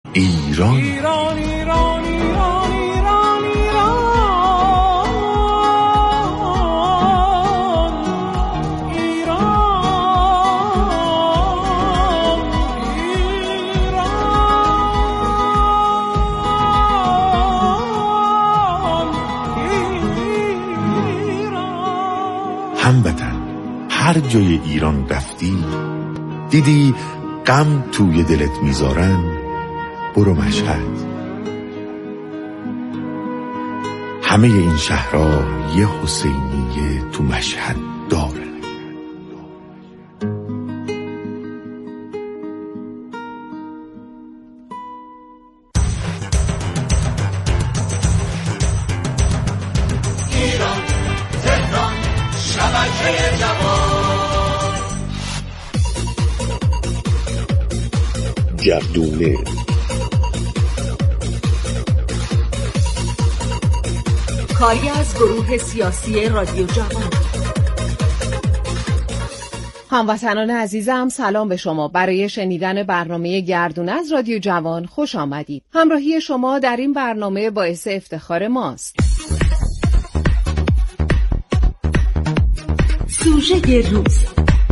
ایران. ایران ایران ایران ایران هموطن، هر جای ایران رفتی دیدی غم توی دلت میذارن، برو مشهد. همه این شهرها یه حسینیه تو مشهد داره. ایران، تهران، شبکه جوان. گردونه کاری از گروه سیاسی رادیو جوان. هموطنان عزیزم، سلام به شما. برای شنیدن برنامه گردونه از رادیو جوان خوش آمدید. همراهی شما در این برنامه باعث افتخار ماست. سوژه روز.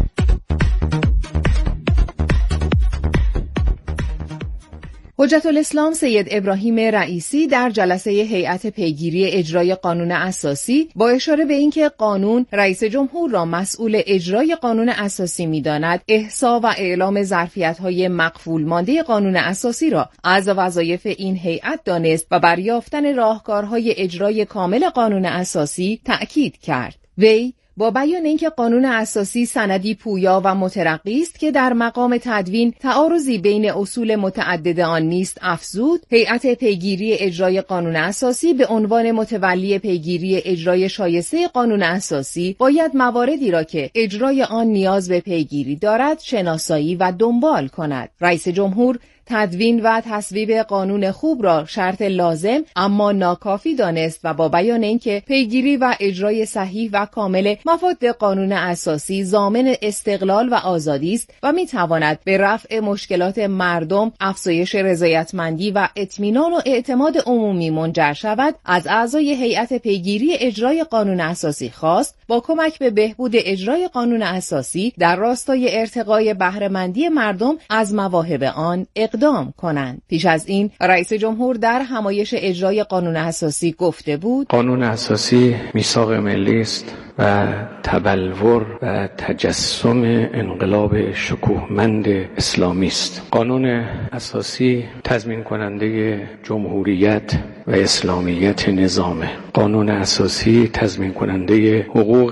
حجت الاسلام سید ابراهیم رئیسی در جلسه هیئت پیگیری اجرای قانون اساسی با اشاره به اینکه قانون رئیس جمهور را مسئول اجرای قانون اساسی می‌داند، احصا و اعلام ظرفیت‌های مقفول مانده قانون اساسی را از وظایف این هیئت دانست و بر یافتن راهکارهای اجرای کامل قانون اساسی تأکید کرد. وی با بیان اینکه قانون اساسی سندی پویا و مترقی است که در مقام تدوین تعارضی بین اصول متعدد آن نیست، افزود هیئت پیگیری اجرای قانون اساسی به عنوان متولی پیگیری اجرای شایسته قانون اساسی باید مواردی را که اجرای آن نیاز به پیگیری دارد شناسایی و دنبال کند. رئیس جمهور تدوین و تصویب قانون خوب را شرط لازم اما ناکافی دانست و با بیان اینکه پیگیری و اجرای صحیح و کامل مفاد قانون اساسی ضامن استقلال و آزادی است و میتواند به رفع مشکلات مردم، افزایش رضایتمندی و اطمینان و اعتماد عمومی منجر شود، از اعضای هیئت پیگیری اجرای قانون اساسی خواست با کمک به بهبود اجرای قانون اساسی در راستای ارتقای بهره‌مندی مردم از مواهب آن اقدام کنند. پیش از این رئیس جمهور در همایش اجرای قانون اساسی گفته بود: قانون اساسی میثاق ملی است و تبلور و تجسم انقلاب شکوهمند اسلامی است. قانون اساسی تضمین کننده جمهوریت و اسلامیت نظامه. قانون اساسی تضمین کننده حقوق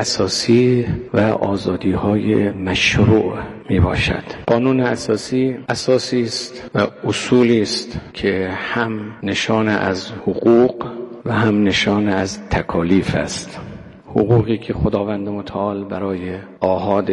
اساسی و آزادی‌های مشروع می باشد. قانون اساسی اساسی است و اصولی است که هم نشان از حقوق و هم نشان از تکالیف است. حقوقی که خداوند متعال برای آحاد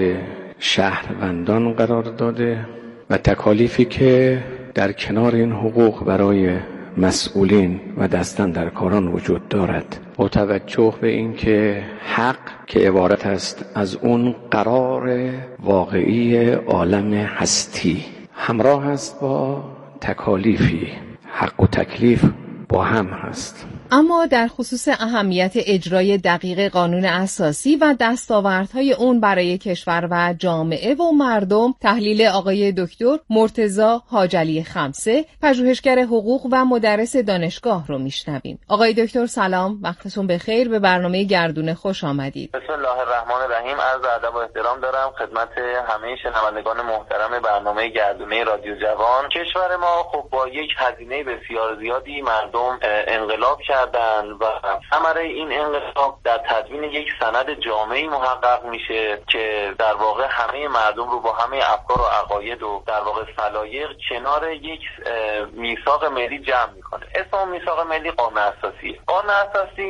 شهروندان قرار داده و تکالیفی که در کنار این حقوق برای مسئولین و دستاندرکاران وجود دارد. با توجه به اینکه حق که عبارت است از اون قرار واقعی عالم هستی همراه است با تکالیفی، حق و تکلیف با هم هست. اما در خصوص اهمیت اجرای دقیق قانون اساسی و دستاوردهای اون برای کشور و جامعه و مردم، تحلیل آقای دکتر مرتضی حاجعلی خمسه، پژوهشگر حقوق و مدرس دانشگاه رو میشنویم. آقای دکتر سلام، وقتتون بخیر، به برنامه گردونه خوش آمدید. بسم الله الرحمن الرحیم. عرض ادب و احترام دارم خدمت همه شنوندگان محترم برنامه گردونه رادیو جوان. کشور ما خب با یک هزینه بسیار زیادی مردم انقلاب کردن و ثمره این انقلاب در تدوین یک سند جامعی محقق میشه که در واقع همه مردم رو با همه افکار و عقاید و در واقع سلایق کنار یک میثاق ملی جمع میکنه. اسم میثاق ملی قانون اساسی. قانون اساسی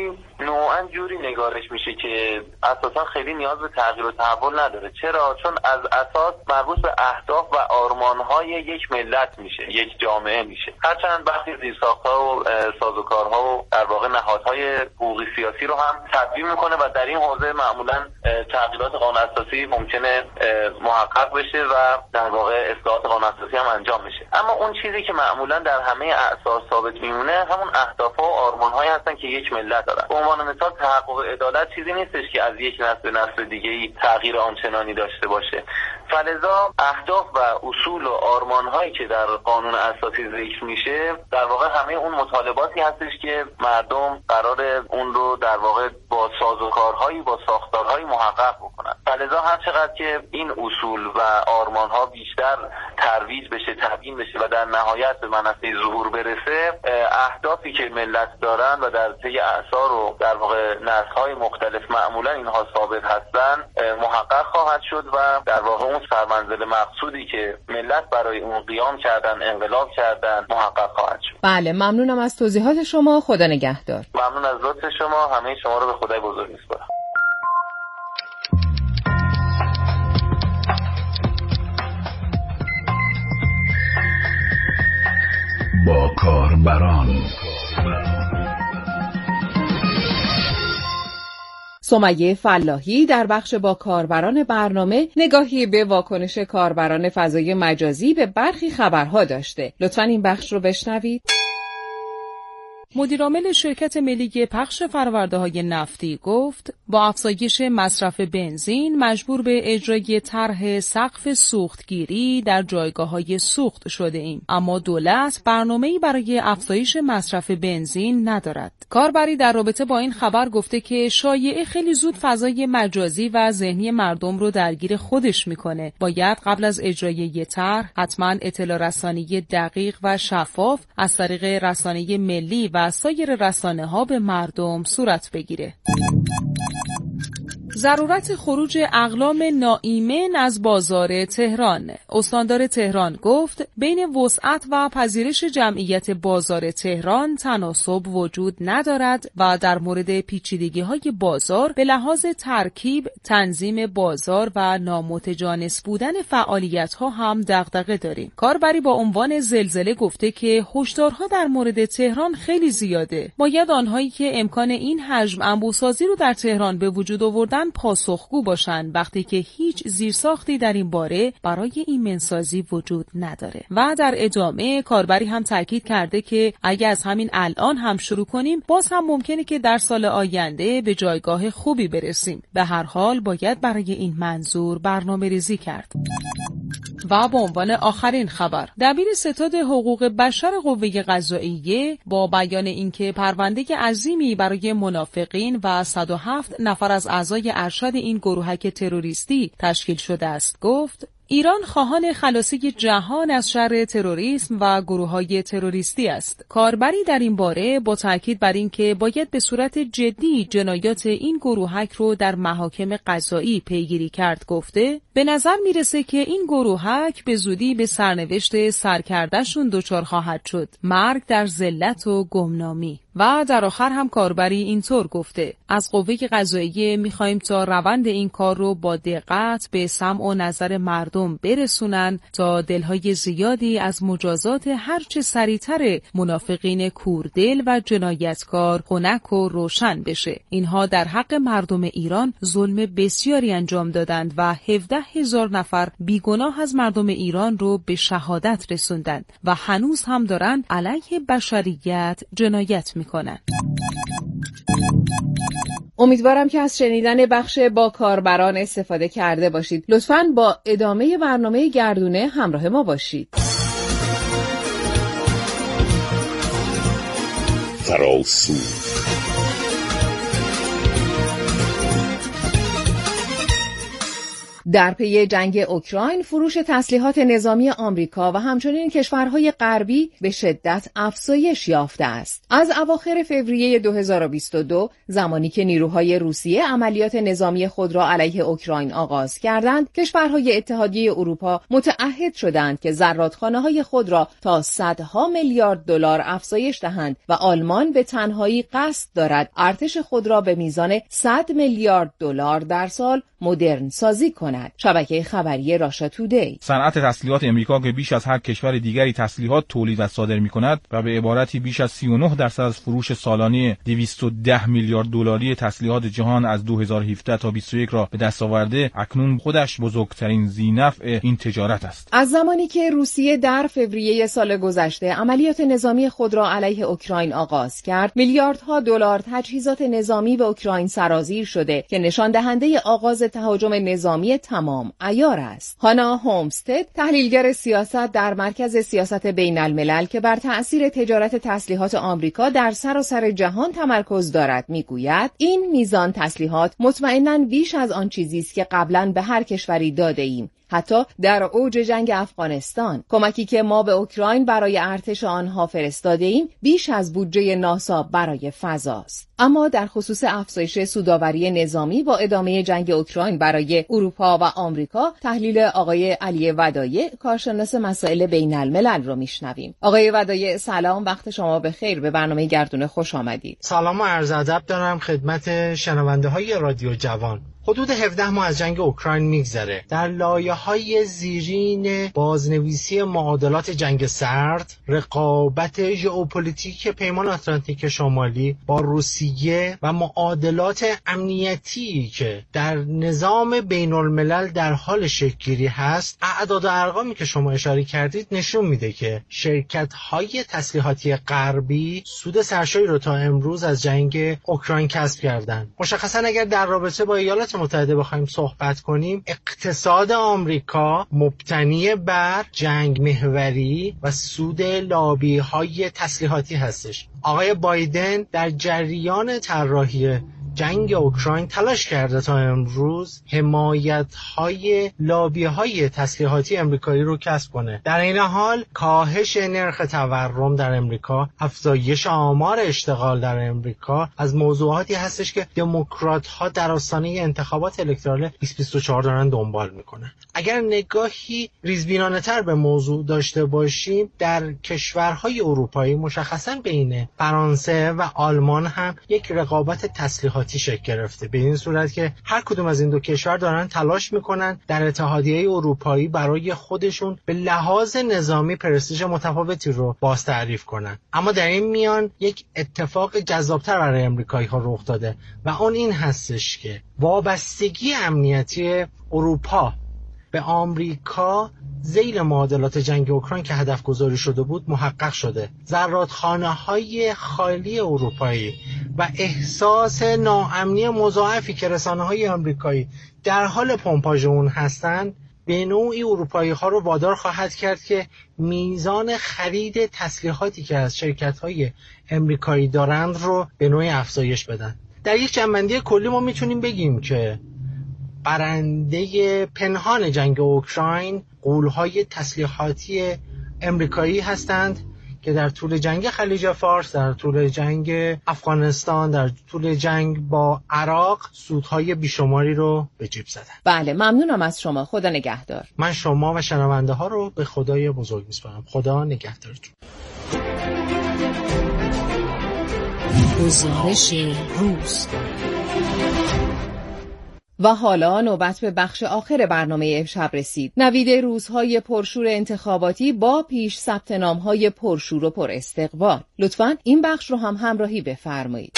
نوعا جوری نگارش میشه که اساسا خیلی نیاز به تغییر و تحول نداره. چرا؟ چون از اساس مربوط به اهداف و آرمانهای یک ملت میشه، یک جامعه میشه. هرچند وقتی زیرساخت‌ها و سازوکارها و در واقع نهادهای حقوقی سیاسی رو هم تدوین میکنه و در این حوزه معمولا تغییرات قانون اساسی ممکنه محقق بشه و در واقع اصلاحات قانون اساسی هم انجام میشه. اما اون چیزی که معمولا در همه اعصار ثابت میمونه همون اهداف‌ها و آرمان‌هایی هستن که یک ملت داره. به عنوان مثال تحقق عدالت چیزی نیستش که از یک نسل به نسل دیگه‌ای تغییر آنچنانی داشته باشه. فلذا اهداف و اصول و آرمان‌هایی که در قانون اساسی ذکر میشه در واقع همه اون مطالباتی هستش که مردم قرار اون رو در واقع با سازوکارهایی با ساختارهایی محقق بکنن. فلذا هر چقدر که این اصول و آرمان‌ها بیشتر ترویج بشه، تبیین بشه و در نهایت به منصه ظهور برسه، اهدافی که ملت دارن و در طی اعصار و در واقع نسل‌های مختلف معمولا اینها ثابت هستن محقق خواهد شد و در واقع اون سرمنزل مقصودی که ملت برای اون قیام کردن، انقلاب کردن، محقق خواهد شد. بله، ممنونم از توضیحات شما. خدا نگهدار. ممنون از لطف شما. همه شما رو به خدای بزرگ میسپارم. با کاربران. سمیه فلاحی در بخش با کاربران برنامه نگاهی به واکنش کاربران فضای مجازی به برخی خبرها داشته. لطفاً این بخش رو بشنوید. مدیرعامل شرکت ملی پخش فرآورده‌های نفتی گفت با افزایش مصرف بنزین مجبور به اجرای طرح سقف سوختگیری در جایگاه‌های سوخت شده ایم، اما دولت برنامه‌ای برای افزایش مصرف بنزین ندارد. کاربری در رابطه با این خبر گفته که شایعه خیلی زود فضای مجازی و ذهنی مردم رو درگیر خودش میکنه. باید قبل از اجرای یه طرح حتما اطلاع رسانی دقیق و شفاف از طریق رسانه ملی و سایر رسانه‌ها به مردم صورت بگیره. ضرورت خروج اقلام ناایمن از بازار تهران. استاندار تهران گفت بین وسعت و پذیرش جمعیت بازار تهران تناسب وجود ندارد و در مورد پیچیدگی‌های بازار به لحاظ ترکیب، تنظیم بازار و نامتجانس بودن فعالیت‌ها هم دغدغه داریم. کاربری با عنوان زلزله گفته که هشدارها در مورد تهران خیلی زیاده. باید آنهایی که امکان این حجم انبوه‌سازی رو در تهران به وجود آوردن پاسخگو باشند وقتی که هیچ زیرساختی در این باره برای ایمنسازی وجود نداره. و در ادامه کاربری هم تاکید کرده که اگه از همین الان هم شروع کنیم باز هم ممکنه که در سال آینده به جایگاه خوبی برسیم. به هر حال باید برای این منظور برنامه‌ریزی کرد. و به عنوان آخرین خبر، دبیر ستاد حقوق بشر قوه قضائیه با بیان اینکه پرونده عظیمی برای منافقین و 107 نفر از اعضای ارشد این گروهک تروریستی تشکیل شده است گفت ایران خواهان خلاصی جهان از شر تروریسم و گروه‌های تروریستی است. کاربری در این باره با تاکید بر اینکه باید به صورت جدی جنایات این گروهک رو در محاکم قضایی پیگیری کرد گفته به نظر میرسه که این گروهک به زودی به سرنوشت سرکرده‌شون دچار خواهد شد، مرگ در ذلت و گمنامی. و در آخر هم کاربری اینطور گفته از قوه قضاییه میخوایم تا روند این کار رو با دقت به سمع و نظر مردم برسونن تا دلهای زیادی از مجازات هرچه سریعتر منافقین کوردل و جنایتکار خنک و روشن بشه. اینها در حق مردم ایران ظلم بسیاری انجام دادند و 17,000 نفر بیگناه از مردم ایران رو به شهادت رسوندند و هنوز هم دارن علیه بشریت جنایت میکنن. امیدوارم که از شنیدن بخش با کاربران استفاده کرده باشید. لطفاً با ادامه برنامه گردونه همراه ما باشید. فراسو در پی جنگ اوکراین فروش تسلیحات نظامی آمریکا و همچنین کشورهای غربی به شدت افزایش یافته است. از اواخر فوریه 2022 زمانی که نیروهای روسیه عملیات نظامی خود را علیه اوکراین آغاز کردند، کشورهای اتحادیه اروپا متعهد شدند که زرادخانه‌های خود را تا صدها میلیارد دلار افزایش دهند و آلمان به تنهایی قصد دارد ارتش خود را به میزان 100 میلیارد دلار در سال مدرن سازی کند. شبکه خبری راشا تودی. صنعت تسلیحات امریکا که بیش از هر کشور دیگری تسلیحات تولید و صادر می‌کند و به عبارتی بیش از 39% از فروش سالانه 210 میلیارد دلاری تسلیحات جهان از 2017 تا 21 را به دست آورده، اکنون خودش بزرگترین ذینفع این تجارت است. از زمانی که روسیه در فوریه سال گذشته عملیات نظامی خود را علیه اوکراین آغاز کرد، میلیاردها دلار تجهیزات نظامی به اوکراین سرازیر شده که نشان دهنده آغاز تهاجم نظامی تمام عیار است. هانا هومستد، تحلیلگر سیاست در مرکز سیاست بین الملل که بر تأثیر تجارت تسلیحات آمریکا در سراسر جهان تمرکز دارد، میگوید این میزان تسلیحات مطمئناً بیش از آن چیزی است که قبلاً به هر کشوری داده ایم. حتی در اوج جنگ افغانستان، کمکی که ما به اوکراین برای ارتش آنها فرستاده ایم بیش از بودجه ناسا برای فضاست. اما در خصوص افزایش سودآوری نظامی با ادامه جنگ اوکراین برای اروپا و آمریکا، تحلیل آقای علی ودایع، کارشناس مسائل بین الملل رو میشنویم. آقای ودایع سلام، وقت شما بخیر، به برنامه گردونه خوش آمدید. سلام و عرض ادب دارم خدمت شنونده های رادیو جوان. حدود 17 ماه از جنگ اوکراین میگذره. در لایه‌های زیرین بازنویسی معادلات جنگ سرد، رقابت ژئوپلیتیک پیمان آتلانتیک شمالی با روسیه و معادلات امنیتی که در نظام بین الملل در حال شکل‌گیری هست، اعداد و ارقامی که شما اشاره کردید نشون میده که شرکت‌های تسلیحاتی غربی سود سرشاری رو تا امروز از جنگ اوکراین کسب کردن. مشخصاً اگر در رابطه با ایالات متحده بخوایم صحبت کنیم، اقتصاد آمریکا مبتنی بر جنگ محوری و سود لابی‌های تسلیحاتی هستش. آقای بایدن در جریان طراحی جنگ اوکراین تلاش کرده تا امروز حمایت‌های لابی‌های تسلیحاتی امریکایی رو کسب کنه. در این حال کاهش نرخ تورم در امریکا، افزایش آمار اشتغال در امریکا از موضوعاتی هستش که دموکرات‌ها در آستانه انتخابات الکترال 2024 دارن دنبال میکنن. اگر نگاهی ریزبینانه‌تر به موضوع داشته باشیم، در کشورهای اروپایی مشخصاً بین فرانسه و آلمان هم یک رقابت تسلیحاتی شکل گرفته، به این صورت که هر کدوم از این دو کشور دارن تلاش میکنن در اتحادیه اروپایی برای خودشون به لحاظ نظامی پرستیژ متفاوتی رو باز تعریف کنن. اما در این میان یک اتفاق جذابتر برای امریکایی ها رخ داده و اون این هستش که وابستگی امنیتی اروپا به آمریکا ذیل معادلات جنگ اوکراین که هدف گذاری شده بود محقق شده. زرادخانه‌های خالی اروپایی و احساس ناامنی مضاعفی که رسانه‌های آمریکایی در حال پمپاژ اون هستند، به نوعی اروپایی‌ها رو وادار خواهد کرد که میزان خرید تسلیحاتی که از شرکت‌های امریکایی دارند رو به نوعی افزایش بدن. در یک جنبندی کلی ما میتونیم بگیم که برنده پنهان جنگ اوکراین غول‌های تسلیحاتی امریکایی هستند که در طول جنگ خلیج فارس، در طول جنگ افغانستان، در طول جنگ با عراق سودهای بیشماری رو به جیب زدن. بله، ممنونم از شما. خدا نگهدار. من شما و شنونده ها رو به خدای بزرگ میسپارم. خدا نگهدارتون. گزارش روز. و حالا نوبت به بخش آخر برنامه امشب رسید. نوید روزهای پرشور انتخاباتی با پیش ثبت نام‌های پرشور و پر استقبال. لطفاً این بخش رو هم همراهی بفرمایید.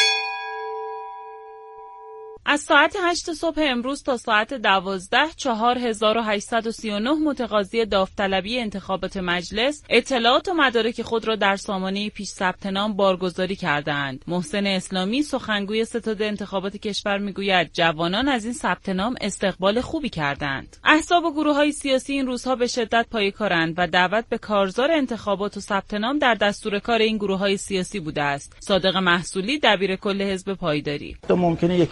از ساعت 8 صبح امروز تا ساعت 12 4839 متقاضی داوطلبی انتخابات مجلس اطلاعات و مدارک خود را در سامانه پیش ثبت نام بارگذاری کردند. محسن اسلامی سخنگوی ستاد انتخابات کشور میگوید جوانان از این ثبت نام استقبال خوبی کردند. احزاب و گروه‌های سیاسی این روزها به شدت پای کارند و دعوت به کارزار انتخابات و ثبت نام در دستور کار این گروه‌های سیاسی بوده است. صادق محصولی دبیر کل حزب پایداری: ممکنه یکی پی اچ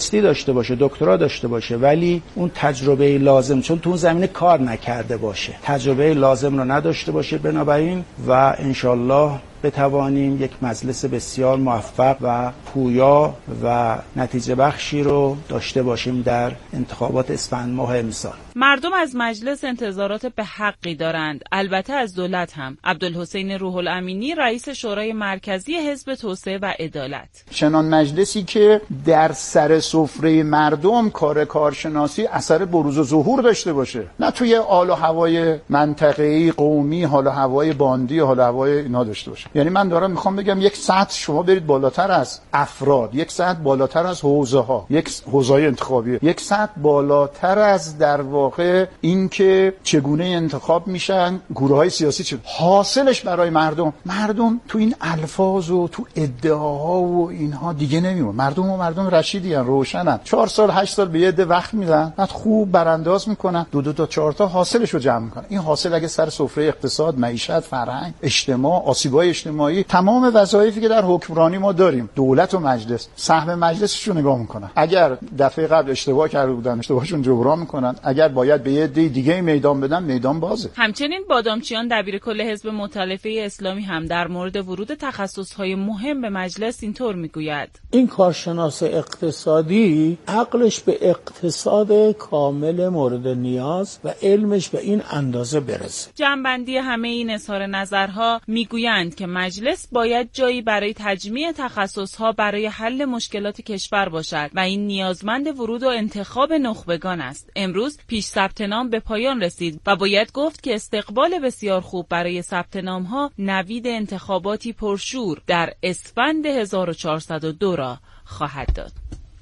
PhD داشته باشه، دکترا داشته باشه، ولی اون تجربه لازم، چون تو اون زمینه کار نکرده باشه، تجربه لازم رو نداشته باشه. بنابراین و انشالله بتوانیم یک مجلس بسیار موفق و پویا و نتیجه بخشی رو داشته باشیم در انتخابات اسفند ماه امسال. مردم از مجلس انتظارات به حقی دارند، البته از دولت هم. عبدالحسین روح الامینی رئیس شورای مرکزی حزب توسعه و عدالت: چنان مجلسی که در سر سفره مردم کار کارشناسی اثر بروز و ظهور داشته باشه، نه توی حال و هوای منطقه‌ای قومی، حال و هوای باندی، حال و هوای اینا داشته باشه. یعنی من دارم میخوام بگم یک سطح شما برید بالاتر از افراد، یک سطح بالاتر از حوزه‌ها، یک حوزه‌های انتخابی، یک سطح بالاتر از در واقع اینکه چگونه انتخاب میشن گروه‌های سیاسی، چه حاصلش برای مردم تو این الفاظ و تو ادعاها و اینها دیگه نمیمونه. مردم رشیدی ان، روشنن. 4 سال 8 سال به یه عده وقت میدن، بعد خوب برانداز میکنن، 2 تا 4 تا حاصلش رو جمع میکنن. این حاصل اگه سر سفره اقتصاد، معیشت، فرهنگ، اجتماع، آسیب‌های اجتماعی، تمام وظایفی که در حکمرانی ما داریم، دولت و مجلس سهم مجلسش رو نگاه میکنن. اگر دفعه قبل اشتباه کرده بودن، اشتباهشون جبران میکنن. اگر باید به یه عده دیگه میدان بدن، میدان بازه. همچنین بادامچیان دبیرکل حزب مؤتلفه اسلامی هم در مورد ورود تخصص‌های مهم به مجلس اینطور میگوید: این کارشناس اقتصادی عقلش به اقتصاد کامل مورد نیاز و علمش به این اندازه برسه. جمع‌بندی همه این اظهار نظرها میگویند که مجلس باید جایی برای تجمیع تخصص‌ها برای حل مشکلات کشور باشد و این نیازمند ورود و انتخاب نخبگان است. امروز پیش ثبت نام به پایان رسید و باید گفت که استقبال بسیار خوب برای ثبت نام‌ها نوید انتخاباتی پرشور در اسفند 1402 را خواهد داد.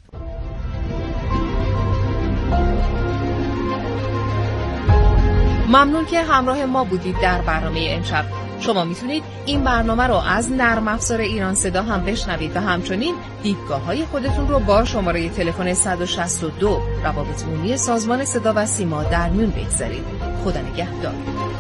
ممنون که همراه ما بودید در برنامه امشب. شما میتونید این برنامه رو از نرم افزار ایران صدا هم بشنوید و همچنین دیدگاه‌های خودتون رو با شماره تلفن 162 روابط عمومی سازمان صدا و سیما در میون بگذارید. خدا نگهدار.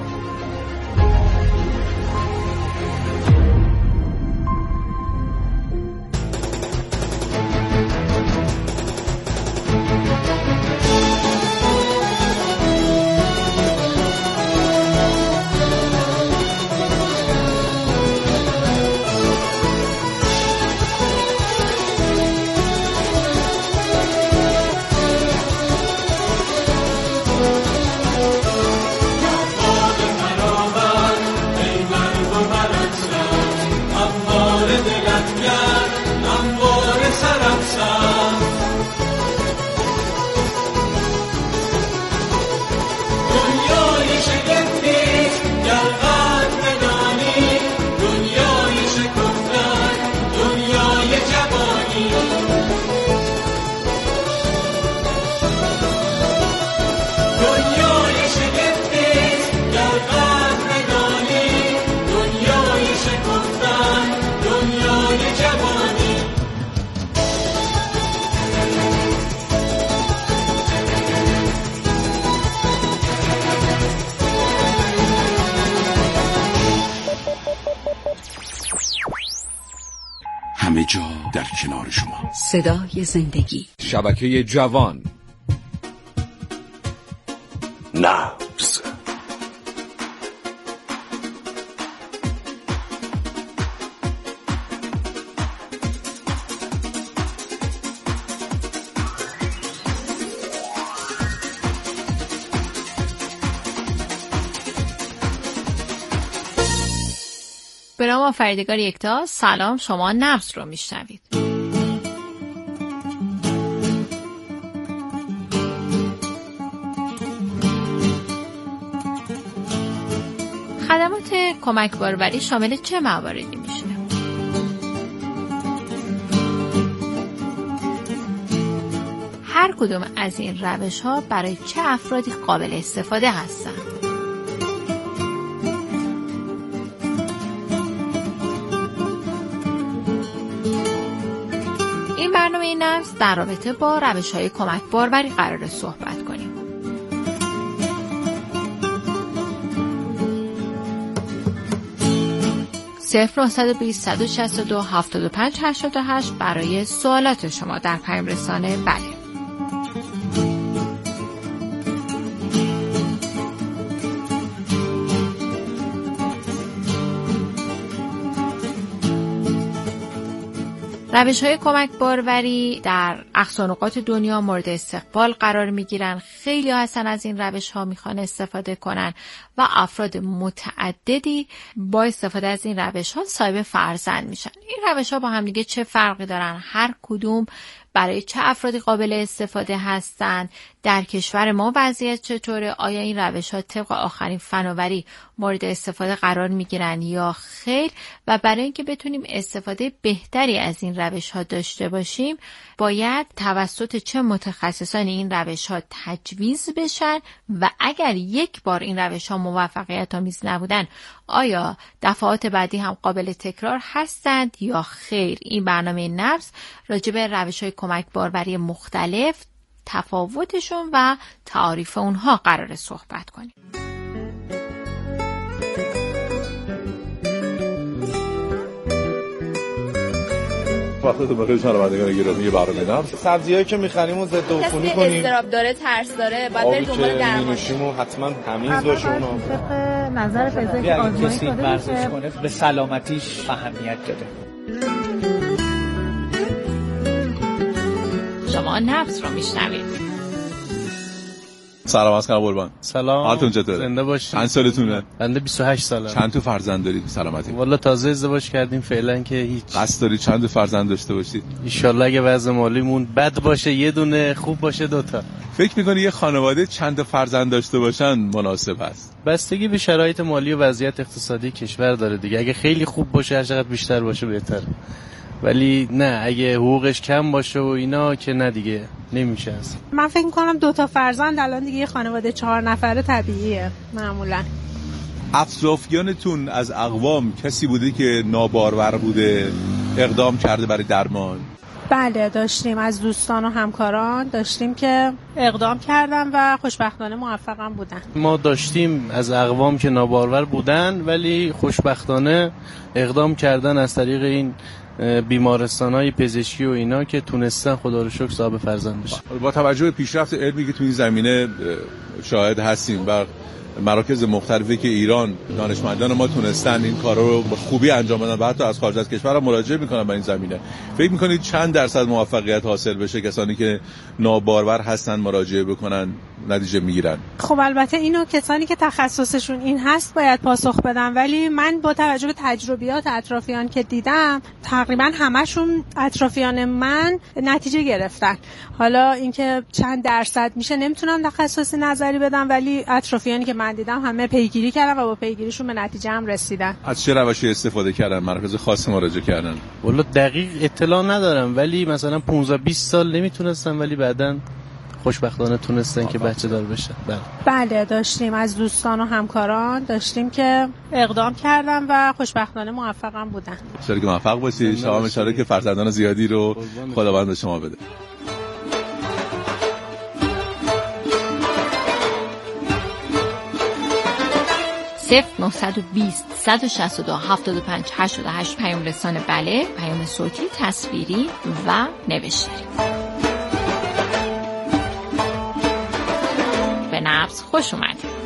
همه جا در کنار شما. صدای زندگی. شبکه جوان. نبض. به نام آفریدگار یکتا. سلام، شما نبض رو میشنوید. خدمات کمک باروری شامل چه مواردی میشه؟ هر کدوم از این روش‌ها برای چه افرادی قابل استفاده هستند؟ این برنامه نبض در رابطه با روش‌های کمک باروری قراره صحبت کنیم. 0920 162 75 88 برای سوالات شما در پیام رسانه بله. روش‌های کمک باروری در اقصا نقاط دنیا مورد استقبال قرار می‌گیرن. خیلی هستن از این روش‌ها میخوان استفاده کنن و افراد متعددی با استفاده از این روش‌ها صاحب فرزند میشن. این روش‌ها با هم دیگه چه فرقی دارن؟ هر کدوم برای چه افرادی قابل استفاده هستند؟ در کشور ما وضعیت چطوره؟ آیا این روش‌ها طبق آخرین فناوری مورد استفاده قرار می‌گیرن یا خیر؟ و برای اینکه بتونیم استفاده بهتری از این روش‌ها داشته باشیم، باید توسط چه متخصصانی این روش‌ها تجویز بشن و اگر یک بار این روش‌ها موفقیت‌آمیز نبودن، آیا دفعات بعدی هم قابل تکرار هستند یا خیر؟ این برنامه نبض راجع به روش‌های کمک باروری مختلف، تفاوتشون و تعاریف اونها قراره صحبت کنیم. وقتتون بخیر شنوندگان گرامی برنامه نبض. سبزیایی که می‌خریم و ضد عفونی کنیم. استراب داره، ترس داره، بعد برید دنبال درمان. می‌نوشیم حتما تمیز باشه اونها. طبق نظر پزشک آزمایش کسی ورزش کنه به سلامتیش اهمیت داره. شما نبض رو میشنوید. سلام علیکم قربان. سلام. حالتون چطوره؟ زنده باشید. چند سالتونه؟ بنده 28 سالم. چند تا فرزند دارید؟ سلامتی. والا تازه ازدواج کردیم فعلا که هیچ. قصد دارید چند تا فرزند داشته باشید؟ ان شاءالله اگه وضع مالیمون بد باشه یه دونه، خوب باشه دوتا. فکر می‌کنی یه خانواده چند تا فرزند داشته باشن مناسب است؟ بستگی به شرایط مالی و وضعیت اقتصادی کشور داره دیگه. اگه خیلی خوب باشه هر چقدر بیشتر باشه بهتره. ولی نه اگه حقوقش کم باشه و اینا که نه دیگه نمیشه اصلا. من فکر می‌کنم 2 تا فرزند الان دیگه یه خانواده 4 نفره طبیعیه معمولا. اطرافیانتون از اقوام کسی بوده که نابارور بوده اقدام کرده برای درمان؟ بله داشتیم، از دوستان و همکاران داشتیم که اقدام کردن و خوشبختانه موفقم بودن. ما داشتیم از اقوام که نابارور بودن ولی خوشبختانه اقدام کردن از طریق این بیمارستان‌های پزشکی و اینا که تونستن خدا رو شکر صاحب فرزند بشن. با توجه به پیشرفت علمی که تو این زمینه شاهد هستیم و مراکز مختلفی که ایران دانشمندان ما تونستن این کارا رو به خوبی انجام بدن و حتی از خارج از کشور هم مراجعه میکنن به این زمینه، فکر میکنید چند درصد موفقیت حاصل بشه کسانی که نابارور هستن مراجعه بکنن نتیجه میگیرن؟ خب البته اینو کسانی که تخصصشون این هست باید پاسخ بدن، ولی من با توجه به تجربیات اطرافیان که دیدم تقریبا همشون اطرافیان من نتیجه گرفتن. حالا اینکه چند درصد میشه نمیتونم تخصصی نظری بدم، ولی اطرافیانی که من دیدم همه پیگیری کردن و با پیگیریشون به نتیجه هم رسیدن. از چه روشی استفاده کردن؟ مراکز خاص مراجعه کردن؟ والا دقیق اطلاع ندارم ولی مثلا 15-20 سال نمیتونستن ولی بعدن خوشبختانه تونستن که بچه دار بشن. بله داشتیم، از دوستان و همکاران داشتیم که اقدام کردن و خوشبختانه موفقم بودن. شما که موفق باشید. شما اشاره که فرزندان زیادی رو خداوند به شما بده. صفر 920 162 75 88 پیام رسانه بله، پیام صوتی، تصویری و نوشتاری. به نبض خوش اومدید.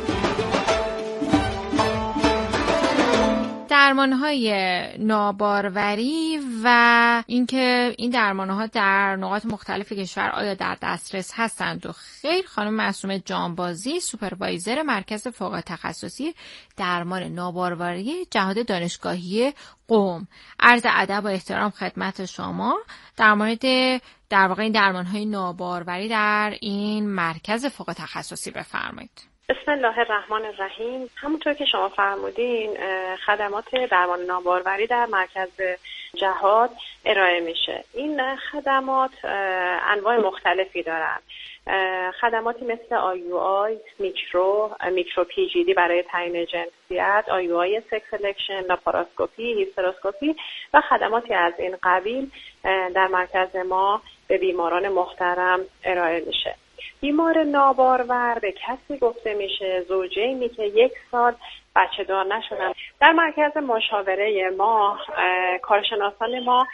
درمان‌های ناباروری و اینکه این درمان‌ها در نقاط مختلف کشور آیا در دسترس هستند و خیر، خانم معصومه جانبازی، سوپروایزر مرکز فوق تخصصی درمان ناباروری جهاد دانشگاهی قم. عرض ادب و احترام خدمت شما در مورد در واقع این درمان‌های ناباروری در این مرکز فوق تخصصی بفرمایید. بسم الله الرحمن الرحیم. همونطور که شما فرمودین خدمات درمان ناباروری در مرکز جهاد ارائه میشه. این خدمات انواع مختلفی دارن. خدماتی مثل IUI، میکرو PGD برای تعیین جنسیت، IUI سکس سلکشن، لاپاراسکوپی، هیستروسکوپی و خدماتی از این قبیل در مرکز ما به بیماران محترم ارائه میشه. بیمار نابارور به کسی گفته میشه زوجینی که 1 سال بچه دار نشدن. در مرکز مشاوره ما کارشناسان ما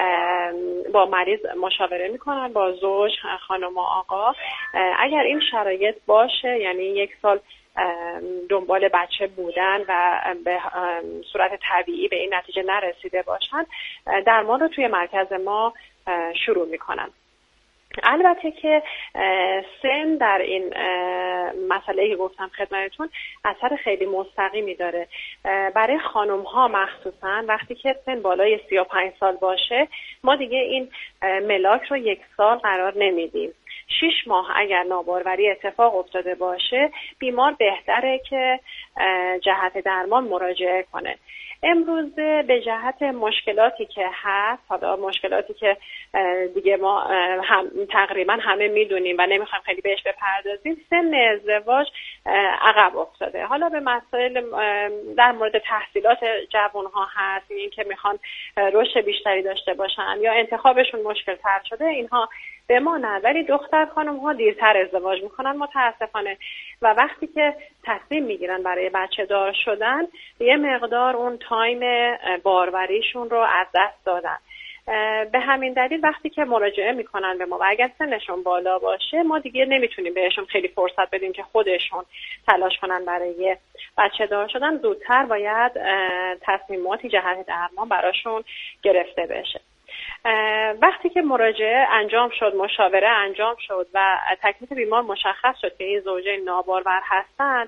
با مریض مشاوره میکنن، با زوج، خانم و آقا. اگر این شرایط باشه، یعنی 1 سال دنبال بچه بودن و به صورت طبیعی به این نتیجه نرسیده باشن، درمان رو توی مرکز ما شروع میکنن. البته که سن در این مسئله که گفتم خدمتتون اثر خیلی مستقیمی داره. برای خانم ها مخصوصا وقتی که سن بالای 35 سال باشه، ما دیگه این ملاک رو 1 سال قرار نمیدیم. 6 ماه اگر ناباروری اتفاق افتاده باشه، بیمار بهتره که جهت درمان مراجعه کنه. امروزه به جهت مشکلاتی که هست، حالا مشکلاتی که دیگه ما تقریبا همه میدونیم و نمیخوایم خیلی بهش بپردازیم، سن ازدواج عقب افتاده. حالا به مسائل در مورد تحصیلات جوانها هست، این که میخوان رشد بیشتری داشته باشن یا انتخابشون مشکل تر شده، اینها بمانند. ولی دختر خانم ها دیرتر ازدواج میکنن متاسفانه و وقتی که تصمیم میگیرن برای بچه دار شدن، یه مقدار اون تایم باروریشون رو از دست دادن. به همین دلیل وقتی که مراجعه میکنن به ما و اگر سنشون بالا باشه، ما دیگه نمیتونیم بهشون خیلی فرصت بدیم که خودشون تلاش کنن برای بچه دار شدن. زودتر باید تصمیماتی جهت درمان براشون گرفته بشه. وقتی که مراجعه انجام شد، مشاوره انجام شد و تکلیف بیمار مشخص شد که این زوجین نابارور هستن،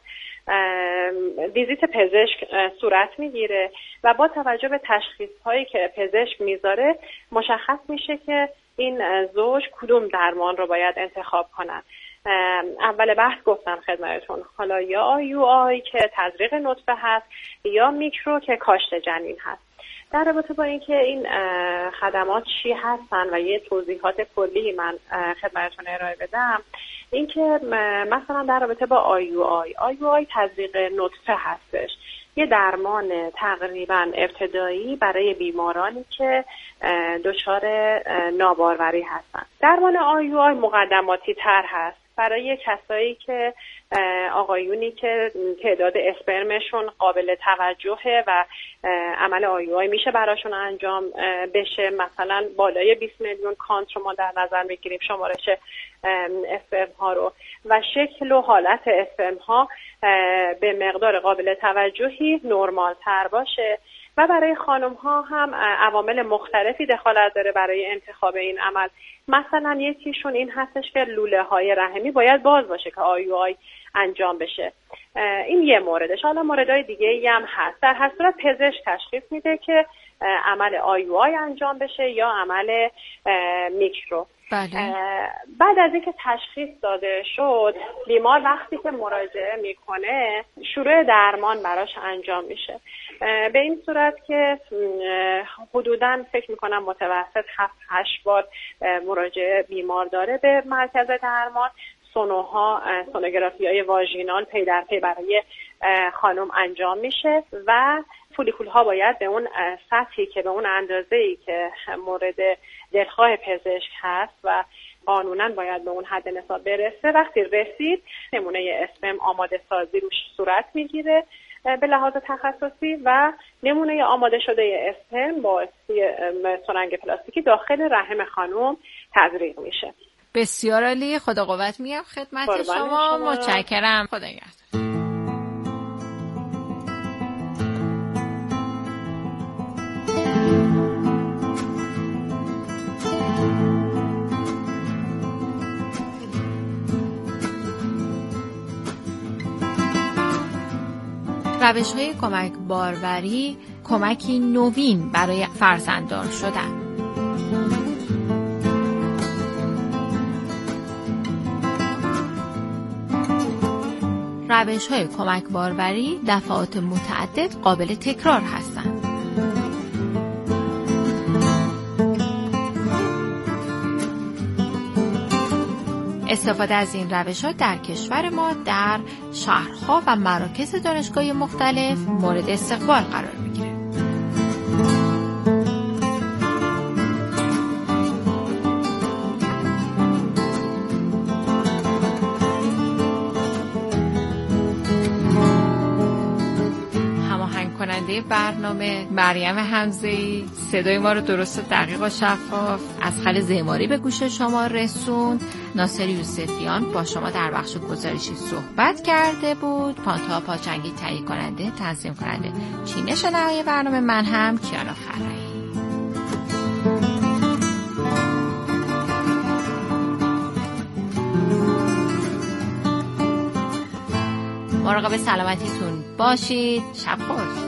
ویزیت پزشک صورت میگیره و با توجه به تشخیص هایی که پزشک میذاره مشخص میشه که این زوج کدوم درمان رو باید انتخاب کنن. اول بحث گفتم خدمتتون، حالا یا IUI که تزریق نطفه هست یا میکرو که کاشت جنین هست. در رابطه با اینکه این خدمات چی هستن و یه توضیحات کلی من خدمتتون ارائه بدم، اینکه مثلا در رابطه با IUI تزریق نطفه هستش، یه درمان تقریبا ابتدایی برای بیمارانی که دچار ناباروری هستن. درمان IUI مقدماتی تر هست برای کسایی که آقایونی که تعداد اسپرمشون قابل توجهه و عمل IUI میشه براشون انجام بشه. مثلا بالای 20 میلیون کانت رو ما در نظر میگیریم، شمارش اسپرم ها رو، و شکل و حالت اسپرم ها به مقدار قابل توجهی نرمال تر باشه. و برای خانم ها هم عوامل مختلفی دخالت داره برای انتخاب این عمل. مثلا یکیشون این هستش که لوله های رحمی باید باز باشه که IUI انجام بشه. این یه موردش. حالا موردهای دیگه ای هم هست. در هر صورت پزشک تشخیص میده که عمل IUI انجام بشه یا عمل میکرو. بله. بعد از اینکه تشخیص داده شد، بیمار وقتی که مراجعه میکنه شروع درمان براش انجام میشه. به این صورت که حدوداً فکر میکنم متوسط 7-8 بار مراجعه بیمار داره به مرکز درمان. سونوگرافی های واژینال پی در پی برای خانم انجام میشه و فولیکول ها باید به اون سطحی که به اون اندازه‌ای که مورد دلخواه پزشک هست و قانونا باید به اون حد نصاب برسه، وقتی رسید نمونه اسپرم آماده سازی روش صورت میگیره به لحاظ تخصصی و نمونه آماده شده اسپرم با سرنگ پلاستیکی داخل رحم خانم تزریق میشه. بسیار عالی، خدا قوت میگم خدمت شما. متشکرم. خدا نگهدار. روش‌های کمک باروری کمکی نوین برای فرزنددار شدن. روش‌های کمک باروری دفعات متعدد قابل تکرار هستند. استفاده از این روش‌ها در کشور ما در شهرها و مراکز دانشگاهی مختلف مورد استقبال قرار می‌گیره. برنامه مریم حمزه‌ای، صدای ما رو درست و دقیق و شفاف از خل زیماری به گوش شما رسوند. ناصر یوسفیان با شما در بخش گزارشی صحبت کرده بود. پانتا پاچنگی تهیه کننده، تنظیم کننده چینش نهایی برنامه، من هم کیانا فرایی. مراقب سلامتیتون باشید. شب خوش.